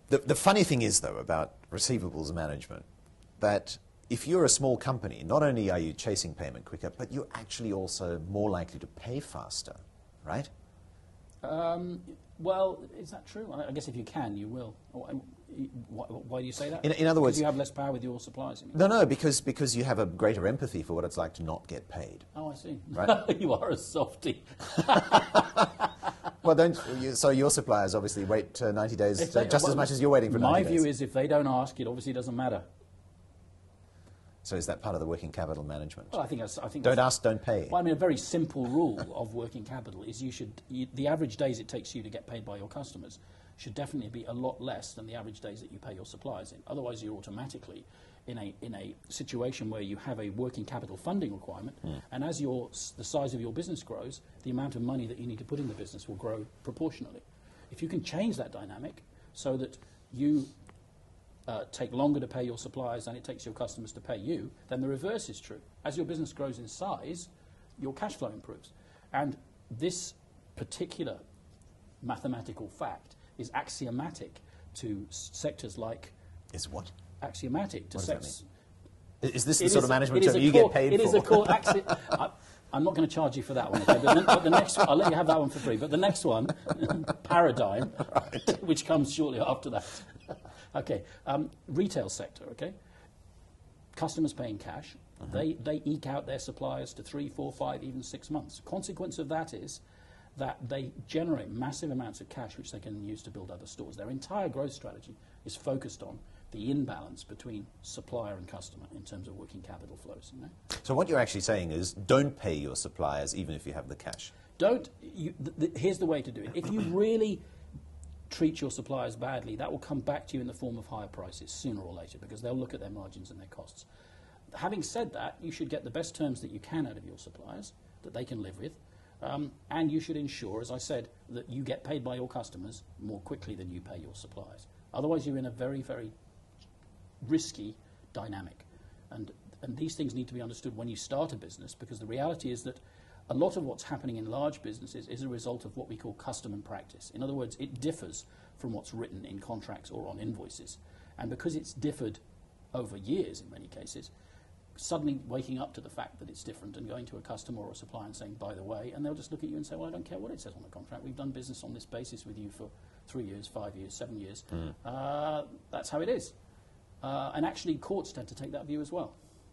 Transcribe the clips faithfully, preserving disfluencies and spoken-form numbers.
The, the funny thing is, though, about receivables management, that if you're a small company, not only are you chasing payment quicker, but you're actually also more likely to pay faster, right? Um, well, is that true? I, I guess if you can, you will. Why, why do you say that? In, in other because words, you have less power with your suppliers. You mean? No, no, because because you have a greater empathy for what it's like to not get paid. Oh, I see. Right? You are a softie. Well, don't you, so your suppliers obviously wait uh, ninety days, If they- uh, just well, as much as you're waiting for My ninety days. view is if they don't ask, it obviously doesn't matter. So is that part of the working capital management? Well, I think that's. I think Don't that's, ask, don't pay. Well, I mean, a very simple rule of working capital is you should you, the average days it takes you to get paid by your customers should definitely be a lot less than the average days that you pay your suppliers in. Otherwise, you're automatically in a in a situation where you have a working capital funding requirement, mm. and as your the size of your business grows, the amount of money that you need to put in the business will grow proportionally. If you can change that dynamic so that you Uh, take longer to pay your suppliers than it takes your customers to pay you, then the reverse is true. As your business grows in size, your cash flow improves. And this particular mathematical fact is axiomatic to s sectors like... Is what? Axiomatic to sectors... Is this the sort of management term you core, get paid it for? It is a core axi I, I'm not going to charge you for that one, okay? But, the, but the next one, I'll let you have that one for free. But the next one, Paradigm, right. which comes shortly after that. Okay, um, retail sector, okay? Customers paying cash. Uh-huh. They, they eke out their suppliers to three, four, five, even six months. Consequence of that is that they generate massive amounts of cash which they can use to build other stores. Their entire growth strategy is focused on the imbalance between supplier and customer in terms of working capital flows. You know? So what you're actually saying is don't pay your suppliers even if you have the cash. Don't. You, th th here's the way to do it. If you really treat your suppliers badly, that will come back to you in the form of higher prices sooner or later because they'll look at their margins and their costs. Having said that, you should get the best terms that you can out of your suppliers that they can live with, um, and you should ensure, as I said, that you get paid by your customers more quickly than you pay your suppliers. Otherwise, you're in a very, very risky dynamic. And, and these things need to be understood when you start a business because the reality is that a lot of what's happening in large businesses is a result of what we call custom and practice. In other words, it differs from what's written in contracts or on invoices. And because it's differed over years in many cases, suddenly waking up to the fact that it's different and going to a customer or a supplier and saying, by the way, and they'll just look at you and say, well, I don't care what it says on the contract. We've done business on this basis with you for three years, five years, seven years. Mm. Uh, that's how it is. Uh, and actually, courts tend to take that view as well.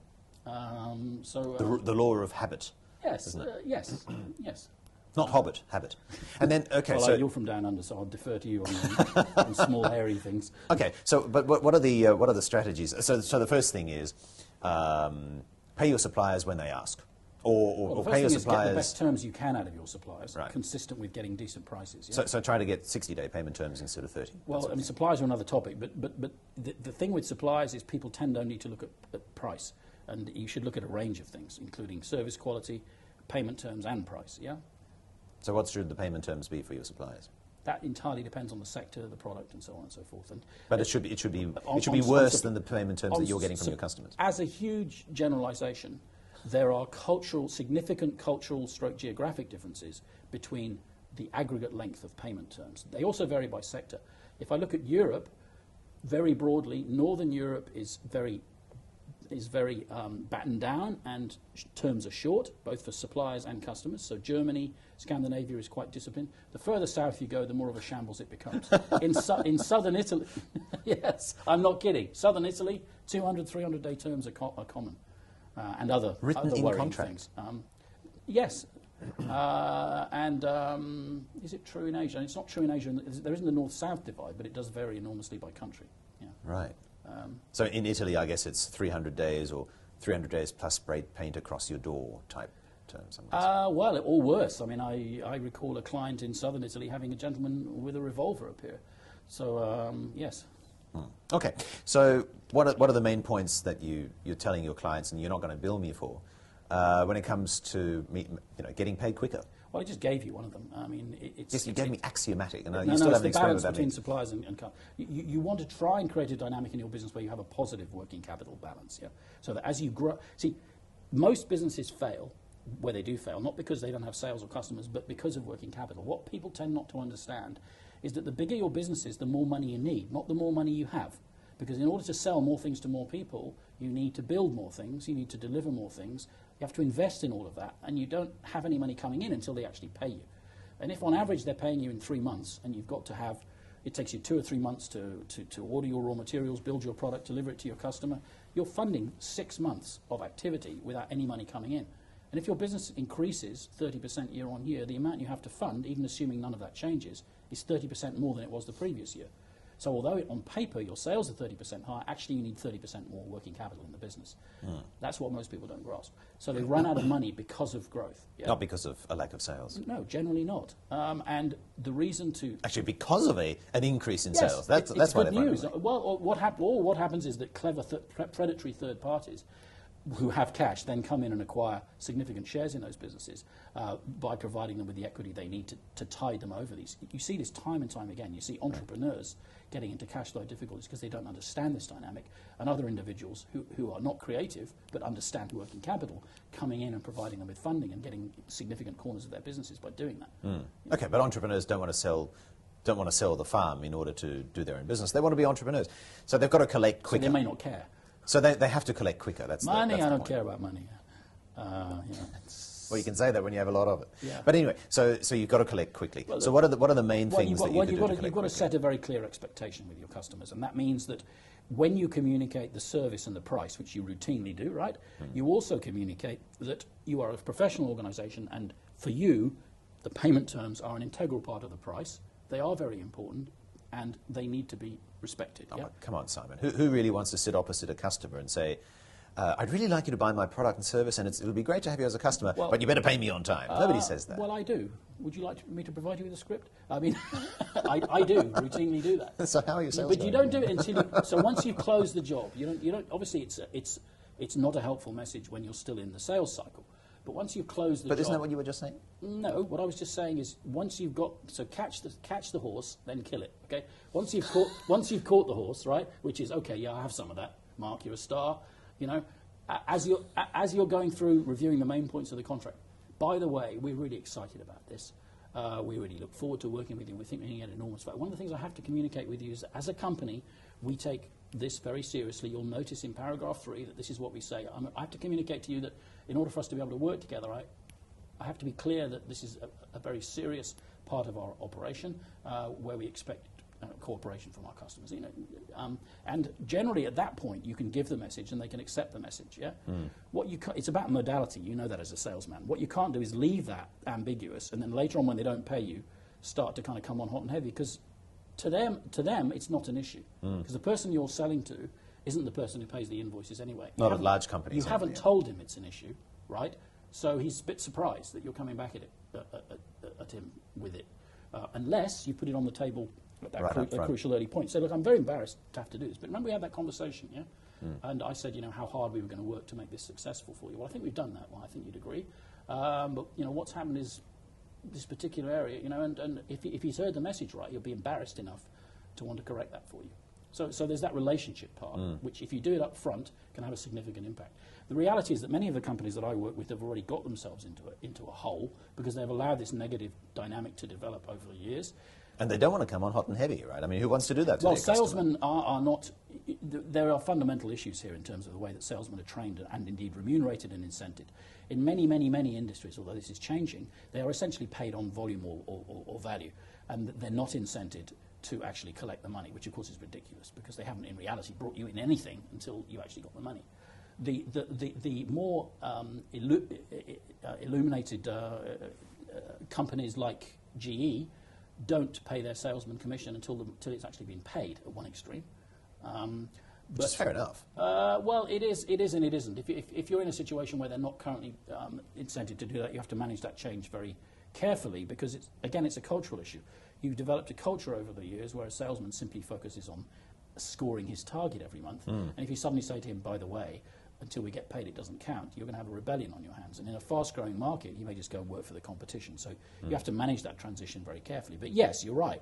Um, so uh, the, the law of habit. Yes, uh, yes, yes. Not hobbit, habit. And then, okay, well, so... you're from down under, so I'll defer to you on, on small, hairy things. Okay, so, but what, what, are the, uh, what are the strategies? So, so the first thing is um, pay your suppliers when they ask. Or, or, well, or pay your suppliers... Get the best terms you can out of your suppliers, right. consistent with getting decent prices. Yeah? So, so try to get sixty-day payment terms instead of thirty. Well, I mean, suppliers are another topic, but, but, but the, the thing with suppliers is people tend only to look at, at price, and you should look at a range of things, including service quality, payment terms and price, yeah? So what should the payment terms be for your suppliers? That entirely depends on the sector, the product, and so on and so forth. And but it should be, it should be, on, it should be on, worse on, than the payment terms that you're getting from your customers. As a huge generalization, there are cultural, significant cultural stroke geographic differences between the aggregate length of payment terms. They also vary by sector. If I look at Europe, very broadly, Northern Europe is very is very um, battened down and terms are short, both for suppliers and customers. So Germany, Scandinavia is quite disciplined. The further south you go, the more of a shambles it becomes. in, su in southern Italy, yes, I'm not kidding. Southern Italy, two hundred, three hundred day terms are, co are common. Uh, and other, Written other in worrying contract. things. Um, yes. uh, and um, is it true in Asia? And it's not true in Asia. There isn't the north-south divide, but it does vary enormously by country. Yeah. Right. Um, so in Italy, I guess it's three hundred days or three hundred days plus spray paint across your door type terms. Uh, well, or worse. I mean, I, I recall a client in southern Italy having a gentleman with a revolver appear. So, um, yes. Hmm. Okay. So what are, what are the main points that you, you're telling your clients and you're not going to bill me for uh, when it comes to me, you know, getting paid quicker? Well, I just gave you one of them. I mean, it, it's... Yes, you it's, gave me axiomatic, and no, you no, still it's haven't the explained balance what that between means. suppliers and, and you, you want to try and create a dynamic in your business where you have a positive working capital balance, yeah? So that as you grow... See, most businesses fail, where they do fail, not because they don't have sales or customers, but because of working capital. What people tend not to understand is that the bigger your business is, the more money you need, not the more money you have. Because in order to sell more things to more people, you need to build more things, you need to deliver more things, you have to invest in all of that, and you don't have any money coming in until they actually pay you. And if on average they're paying you in three months, and you've got to have, it takes you two or three months to, to, to order your raw materials, build your product, deliver it to your customer, you're funding six months of activity without any money coming in. And if your business increases thirty percent year on year, the amount you have to fund, even assuming none of that changes, is thirty percent more than it was the previous year. So although on paper your sales are thirty percent higher, actually you need thirty percent more working capital in the business. Mm. That's what most people don't grasp. So they run out of money because of growth. Yeah? Not because of a lack of sales. No, generally not. Um, and the reason to... Actually, because of a, an increase in yes, sales. That's, it, that's it's why good they're news. Well, or what, hap or what happens is that clever, th predatory third parties who have cash then come in and acquire significant shares in those businesses uh, by providing them with the equity they need to, to tide them over these. You see this time and time again. You see entrepreneurs getting into cash flow difficulties because they don't understand this dynamic, and other individuals who, who are not creative but understand working capital coming in and providing them with funding and getting significant corners of their businesses by doing that. Mm. Okay, but entrepreneurs don't want to sell don't want to sell the farm in order to do their own business. They want to be entrepreneurs. So they've got to collect quicker. So they may not care. So they, they have to collect quicker. That's money. The, that's I the don't point. care about money. Uh, you know, well, you can say that when you have a lot of it. Yeah. But anyway, so so you've got to collect quickly. Well, so what are the what are the main well, things got, that you well, do you've to got to, collect You've got to quickly? set a very clear expectation with your customers, and that means that when you communicate the service and the price, which you routinely do, right, mm. you also communicate that you are a professional organisation, and for you, the payment terms are an integral part of the price. They are very important, and they need to be respected. Oh, yeah? come on, Simon. Who, who really wants to sit opposite a customer and say, uh, I'd really like you to buy my product and service, and it's, it'll be great to have you as a customer, well, but you better pay me on time. Uh, Nobody says that. Well, I do. Would you like me to provide you with a script? I mean, I, I do routinely do that. So how are you sales But you don't do it until you, so once you've closed the job, you don't, you don't, obviously it's, a, it's, it's not a helpful message when you're still in the sales cycle. But once you've closed the but job... But isn't that what you were just saying? No, what I was just saying is once you've got... So catch the, catch the horse, then kill it, okay? Once you've, caught, once you've caught the horse, right, which is, okay, yeah, I have some of that. Mark, you're a star, you know. As you're, as you're going through reviewing the main points of the contract, by the way, we're really excited about this. Uh, we really look forward to working with you. We think we can get enormous value. One of the things I have to communicate with you is that as a company, we take this very seriously. You'll notice in paragraph three that this is what we say. I'm, I have to communicate to you that in order for us to be able to work together, I, I have to be clear that this is a, a very serious part of our operation uh, where we expect Uh, cooperation from our customers, you know, um, and generally at that point you can give the message and they can accept the message. Yeah, mm. What you ca it's about modality. You know that as a salesman. What you can't do is leave that ambiguous, and then later on when they don't pay you, start to kind of come on hot and heavy, because to them, to them, it's not an issue, because mm. the person you're selling to isn't the person who pays the invoices anyway. Not at large companies. You haven't told him it's an issue, right? So he's a bit surprised that you're coming back at it, uh, uh, at him with it, uh, unless you put it on the table. At that right cru a crucial early point. So look, I'm very embarrassed to have to do this, but remember we had that conversation, yeah? Mm. And I said, you know, how hard we were going to work to make this successful for you. Well, I think we've done that. Well, I think you'd agree. Um, but, you know, what's happened is this particular area, you know, and, and if, he, if he's heard the message right, he'll be embarrassed enough to want to correct that for you. So, so there's that relationship part, mm. which if you do it up front, can have a significant impact. The reality is that many of the companies that I work with have already got themselves into a, into a hole because they've allowed this negative dynamic to develop over the years. And they don't want to come on hot and heavy, right? I mean, who wants to do that to well, their customer? salesmen are, are not... There are fundamental issues here in terms of the way that salesmen are trained and indeed remunerated and incented. In many, many, many industries, although this is changing, they are essentially paid on volume or, or, or value, and they're not incented to actually collect the money, which of course is ridiculous because they haven't in reality brought you in anything until you actually got the money. The, the, the, the more um, illu uh, illuminated uh, uh, companies like G E don't pay their salesman commission until, the, until it's actually been paid at one extreme. Um, Which is fair enough. Uh, well, it is, it is and it isn't. If, if, if you're in a situation where they're not currently um, incented to do that, you have to manage that change very carefully because, it's, again, it's a cultural issue. You've developed a culture over the years where a salesman simply focuses on scoring his target every month. Mm. And if you suddenly say to him, by the way, until we get paid, it doesn't count, you're going to have a rebellion on your hands. And in a fast-growing market, you may just go and work for the competition. So mm. you have to manage that transition very carefully. But yes, you're right.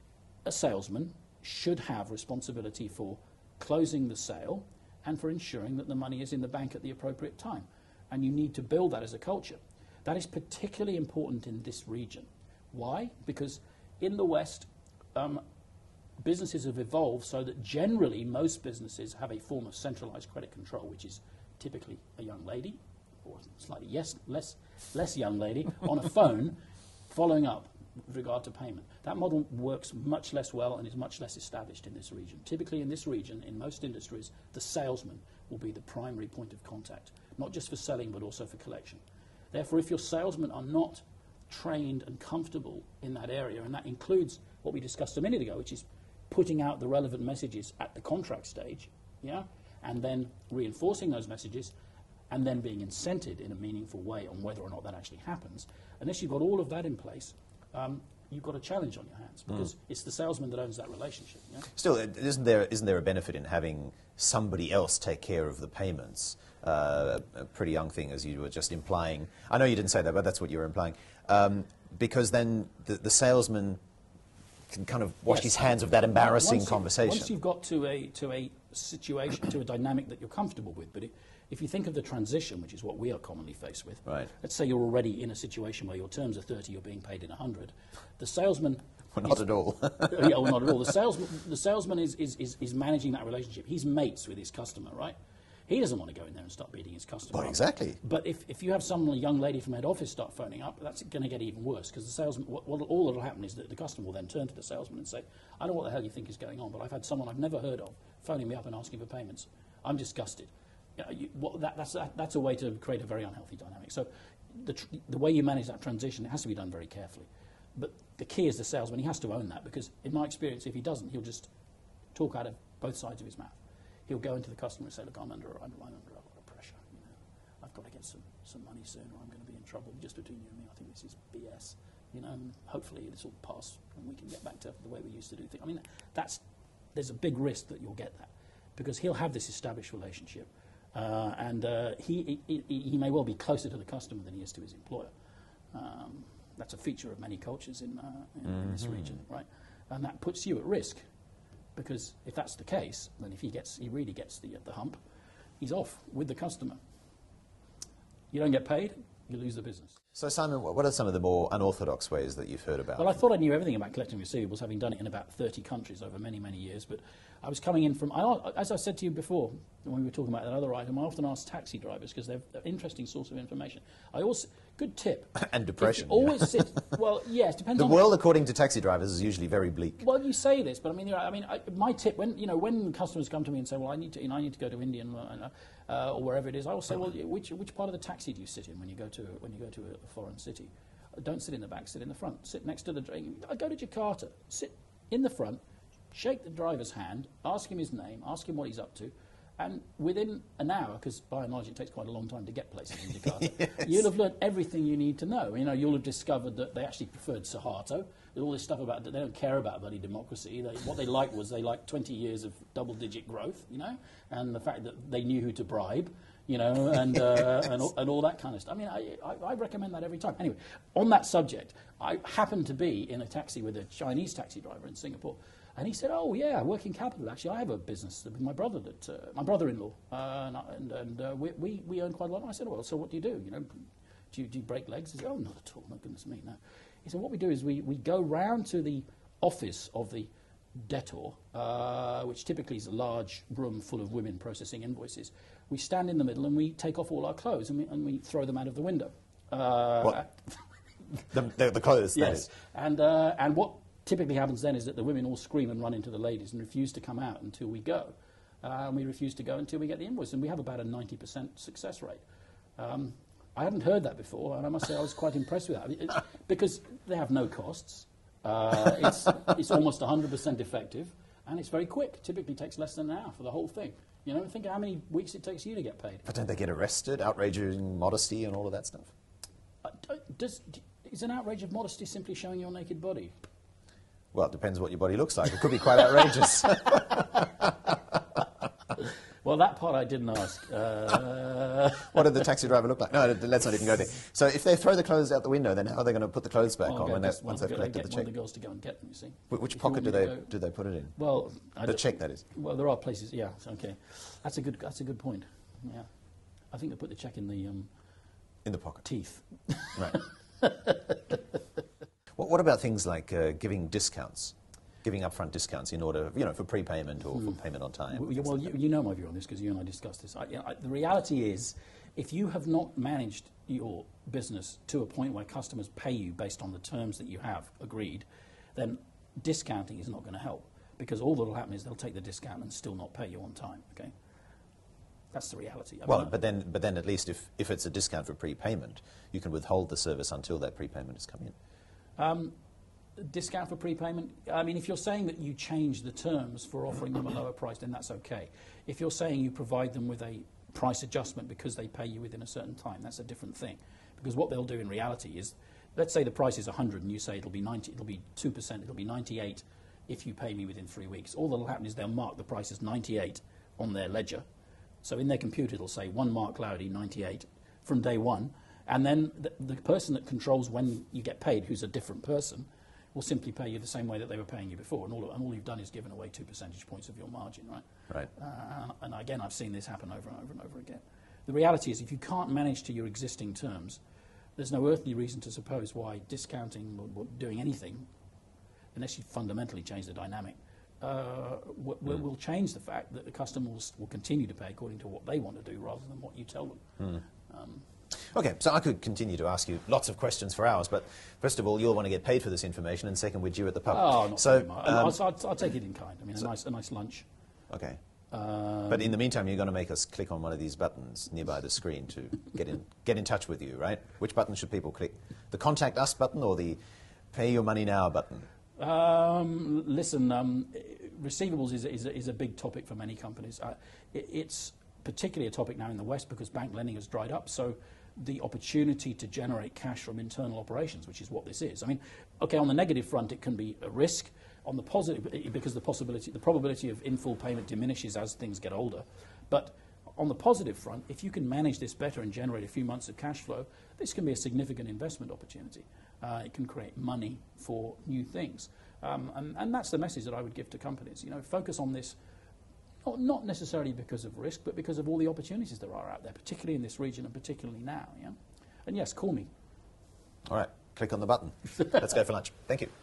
A salesman should have responsibility for closing the sale and for ensuring that the money is in the bank at the appropriate time. And you need to build that as a culture. That is particularly important in this region. Why? Because in the West, um, businesses have evolved so that generally most businesses have a form of centralized credit control, which is typically a young lady, or slightly yes, less, less young lady, on a phone following up with regard to payment. That model works much less well and is much less established in this region. Typically in this region, in most industries, the salesman will be the primary point of contact, not just for selling but also for collection. Therefore, if your salesmen are not trained and comfortable in that area, and that includes what we discussed a minute ago, which is putting out the relevant messages at the contract stage, yeah, and then reinforcing those messages, and then being incented in a meaningful way on whether or not that actually happens. Unless you've got all of that in place, um, you've got a challenge on your hands, because mm. it's the salesman that owns that relationship. Yeah? Still, isn't there, isn't there a benefit in having somebody else take care of the payments? Uh, a, a pretty young thing, as you were just implying. I know you didn't say that, but that's what you were implying. Um, because then the, the salesman can kind of wash yes. his hands of that embarrassing once conversation. You, once you've got to a, to a situation, to a dynamic that you're comfortable with, but it, if you think of the transition, which is what we are commonly faced with, right. let's say you're already in a situation where your terms are thirty, you're being paid in one hundred. The salesman... Well, not is, at all. yeah, well, not at all. The salesman, the salesman is, is, is, is managing that relationship. He's mates with his customer, right? He doesn't want to go in there and start beating his customer Well, up. exactly. But if, if you have someone, a young lady from head office, start phoning up, that's going to get even worse, because the salesman, what, what, all that will happen is that the customer will then turn to the salesman and say, I don't know what the hell you think is going on, but I've had someone I've never heard of phoning me up and asking for payments. I'm disgusted. You know, you, what, that, that's, that, that's a way to create a very unhealthy dynamic. So the, tr the way you manage that transition, it has to be done very carefully. But the key is the salesman. He has to own that, because in my experience, if he doesn't, he'll just talk out of both sides of his mouth. He'll go into the customer and say, look, I'm under, I'm under a lot of pressure. You know, I've got to get some, some money soon, or I'm going to be in trouble. Just between you and me, I think this is B S. You know, and hopefully this will pass and we can get back to the way we used to do things. I mean, that's, there's a big risk that you'll get that, because he'll have this established relationship. Uh, and uh, he, he, he may well be closer to the customer than he is to his employer. Um, that's a feature of many cultures in, uh, in, mm-hmm. in this region, right? And that puts you at risk, because if that's the case, then if he gets, he really gets the, uh, the hump, he's off with the customer. You don't get paid, you lose the business. So Simon, what are some of the more unorthodox ways that you've heard about? Well, I thought I knew everything about collecting receivables, having done it in about thirty countries over many, many years, but I was coming in from, I, as I said to you before, when we were talking about that other item, I often ask taxi drivers, because they're an interesting source of information. I also, good tip. And depression. Always yeah. sit, well, yes, depends the on... The world, according to taxi drivers, is usually very bleak. Well, you say this, but I mean, I mean, I, my tip, when, you know, when customers come to me and say, well, I need to, you know, I need to go to India and, uh, uh, or wherever it is, I will say, well, which, which part of the taxi do you sit in when you go to, when you go to a, a foreign city? Don't sit in the back, sit in the front. Sit next to the... I go to Jakarta, sit in the front, shake the driver's hand, ask him his name, ask him what he's up to, and within an hour, because by and large it takes quite a long time to get places in Jakarta, yes. you'll have learned everything you need to know. You know, you'll have discovered that they actually preferred Suharto. There's all this stuff about that they don't care about bloody democracy. They, what they liked was they liked twenty years of double-digit growth, you know, and the fact that they knew who to bribe, you know, and, uh, and, all, and all that kind of stuff. I mean, I, I, I recommend that every time. Anyway, on that subject, I happened to be in a taxi with a Chinese taxi driver in Singapore, and he said, "Oh yeah, working capital. Actually, I have a business with my brother, that uh, my brother-in-law, uh, and, and uh, we, we we earn quite a lot." And I said, "Oh, well, so what do you do? You know, do you, do you break legs?" He said, "Oh, not at all. My goodness me, no." He said, "What we do is we we go round to the office of the debtor, uh, which typically is a large room full of women processing invoices. We stand in the middle and we take off all our clothes and we and we throw them out of the window." Uh, what? the, the, the clothes. Yes, and uh, and what typically happens then is that the women all scream and run into the ladies and refuse to come out until we go. Uh, and we refuse to go until we get the invoice. And we have about a ninety percent success rate. Um, I hadn't heard that before, and I must say I was quite impressed with that. It, because they have no costs. Uh, it's, it's almost one hundred percent effective, and it's very quick. Typically takes less than an hour for the whole thing. You know, think of how many weeks it takes you to get paid. But don't they get arrested, outraging modesty and all of that stuff? Uh, does, is an outrage of modesty simply showing your naked body? Well, it depends what your body looks like. It could be quite outrageous. Well, that part I didn't ask. Uh, what did the taxi driver look like? No, let's not even go there. So if they throw the clothes out the window, then how are they going to put the clothes back well, on when they, once they've go, collected get the check? One of the girls to go and get them, you see. Wh which if pocket do they go, do they put it in? Well, I the check, that is. Well, there are places. Yeah, okay. That's a good. That's a good point. Yeah, I think they put the check in the um, in the pocket. Teeth. Right. What, what about things like uh, giving discounts? giving upfront discounts in order, you know, for prepayment or mm. for payment on time. Well, well you, you know my view on this because you and I discussed this. I, you know, I, the reality is, if you have not managed your business to a point where customers pay you based on the terms that you have agreed, then discounting is not going to help, because all that will happen is they'll take the discount and still not pay you on time. Okay, that's the reality. I well, mean, but then, but then at least if, if it's a discount for prepayment, you can withhold the service until that prepayment has come in. Um, discount for prepayment. I mean, if you're saying that you change the terms for offering them a lower price, then that's okay. If you're saying you provide them with a price adjustment because they pay you within a certain time, that's a different thing. Because what they'll do in reality is, let's say the price is one hundred and you say it'll be ninety, it'll be two percent, it'll be ninety-eight if you pay me within three weeks. All that'll happen is they'll mark the price as ninety-eight on their ledger. So in their computer it'll say one Mark Lowdy, ninety-eight, from day one. And then the, the person that controls when you get paid, who's a different person, will simply pay you the same way that they were paying you before. And all, and all you've done is given away two percentage points of your margin, right? Right. Uh, and again, I've seen this happen over and over and over again. The reality is, if you can't manage to your existing terms, there's no earthly reason to suppose why discounting or, or doing anything, unless you fundamentally change the dynamic, uh, will, mm. will change the fact that the customer will, will continue to pay according to what they want to do rather than what you tell them. Mm. Um, Okay, so I could continue to ask you lots of questions for hours, but first of all, you'll want to get paid for this information, and second, we're due at the pub. Oh, not so, very much. Um, I'll, I'll, I'll take it in kind. I mean, so, a nice, a nice lunch. Okay. Um, but in the meantime, you're going to make us click on one of these buttons nearby the screen to get in, get in touch with you, right? Which button should people click? The Contact Us button or the Pay Your Money Now button? Um, listen, um, receivables is, is, is a big topic for many companies. Uh, it, it's particularly a topic now in the West because bank lending has dried up. So the opportunity to generate cash from internal operations, which is what this is. I mean, okay, on the negative front, it can be a risk. On the positive, because the possibility, the probability of in-full payment diminishes as things get older. But on the positive front, if you can manage this better and generate a few months of cash flow, this can be a significant investment opportunity. Uh, it can create money for new things. Um, and, and that's the message that I would give to companies. You know, focus on this, not, not necessarily because of risk, but because of all the opportunities there are out there, particularly in this region and particularly now. Yeah? And yes, call me. All right, click on the button. Let's go for lunch. Thank you.